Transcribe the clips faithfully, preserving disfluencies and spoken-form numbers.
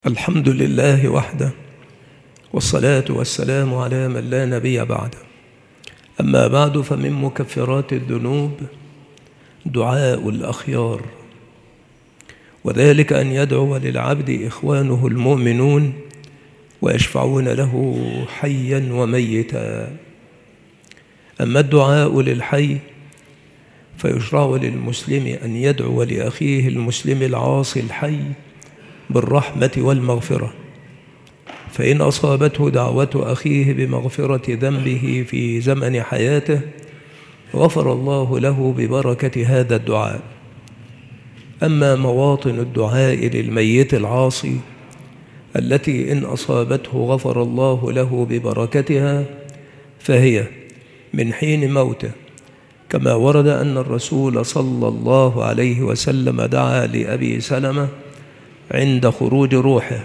الحمد لله وحده، والصلاة والسلام على من لا نبي بعده. أما بعد، فمن مكفرات الذنوب دعاء الأخيار، وذلك أن يدعو للعبد إخوانه المؤمنون ويشفعون له حيا وميتا. أما الدعاء للحي فيشرع للمسلم أن يدعو لأخيه المسلم العاصي الحي بالرحمة والمغفرة، فإن أصابته دعوة أخيه بمغفرة ذنبه في زمن حياته غفر الله له ببركة هذا الدعاء. أما مواطن الدعاء للميت العاصي التي إن أصابته غفر الله له ببركتها فهي من حين موته، كما ورد أن الرسول صلى الله عليه وسلم دعا لأبي سلمة عند خروج روحه: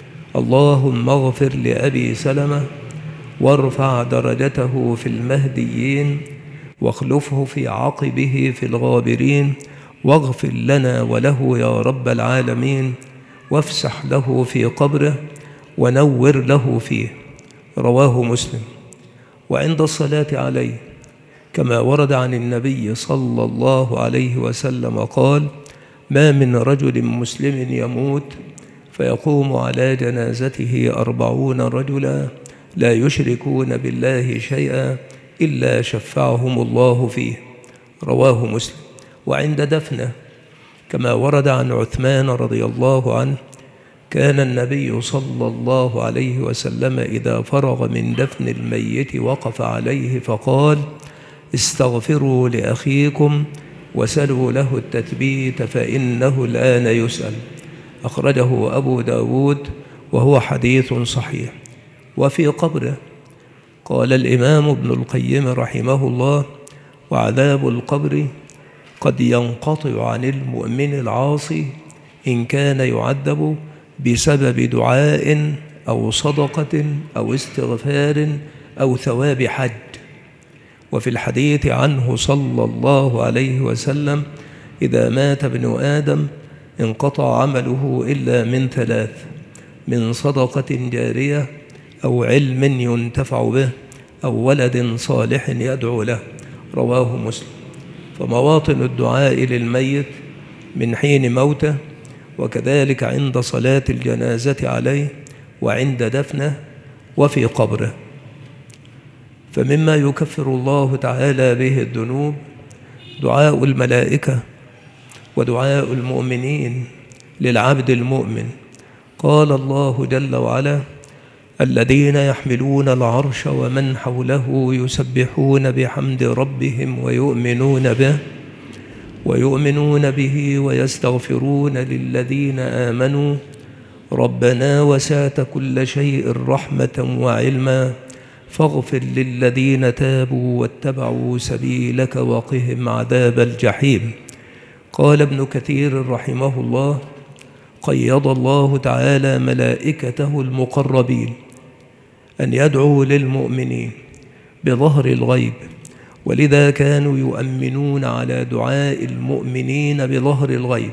اللهم اغفر لأبي سلمة وارفع درجته في المهديين واخلفه في عقبه في الغابرين، واغفر لنا وله يا رب العالمين، وافسح له في قبره ونور له فيه. رواه مسلم. وعند الصلاة عليه كما ورد عن النبي صلى الله عليه وسلم قال: ما من رجل مسلم يموت فيقوم على جنازته أربعون رجلا لا يشركون بالله شيئا إلا شفعهم الله فيه. رواه مسلم. وعند دفنه كما ورد عن عثمان رضي الله عنه: كان النبي صلى الله عليه وسلم إذا فرغ من دفن الميت وقف عليه فقال: استغفروا لأخيكم وسلوا له التثبيت فإنه الآن يسأل. أخرجه أبو داود وهو حديث صحيح. وفي قبره قال الإمام ابن القيم رحمه الله: وعذاب القبر قد ينقطع عن المؤمن العاصي إن كان يعذب بسبب دعاء أو صدقة أو استغفار أو ثواب حج. وفي الحديث عنه صلى الله عليه وسلم: إذا مات ابن آدم انقطع عمله إلا من ثلاث: من صدقة جارية أو علم ينتفع به أو ولد صالح يدعو له. رواه مسلم. فمواطن الدعاء للميت من حين موته، وكذلك عند صلاة الجنازة عليه، وعند دفنه، وفي قبره. فمما يكفر الله تعالى به الذنوب دعاء الملائكة ودعاء المؤمنين للعبد المؤمن. قال الله جل وعلا: الذين يحملون العرش ومن حوله يسبحون بحمد ربهم ويؤمنون به ويؤمنون به ويستغفرون للذين آمنوا ربنا وسعت كل شيء رحمة وعلما فاغفر للذين تابوا واتبعوا سبيلك وقهم عذاب الجحيم. قال ابن كثير رحمه الله: قيض الله تعالى ملائكته المقربين أن يدعوا للمؤمنين بظهر الغيب، ولذا كانوا يؤمنون على دعاء المؤمنين بظهر الغيب.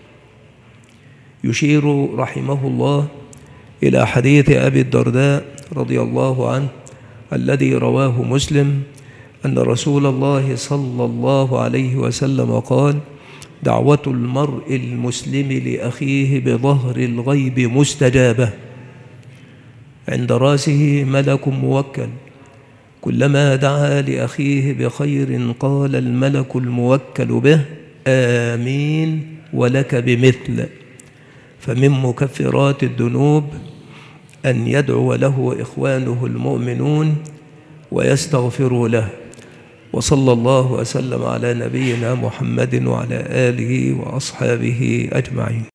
يشير رحمه الله إلى حديث أبي الدرداء رضي الله عنه الذي رواه مسلم أن رسول الله صلى الله عليه وسلم قال: دعوة المرء المسلم لأخيه بظهر الغيب مستجابة، عند رأسه ملك موكل، كلما دعا لأخيه بخير قال الملك الموكل به: آمين ولك بمثل. فمن مكفرات الذنوب أن يدعو له إخوانه المؤمنون ويستغفروا له. وصلى الله وسلم على نبينا محمد وعلى آله وأصحابه أجمعين.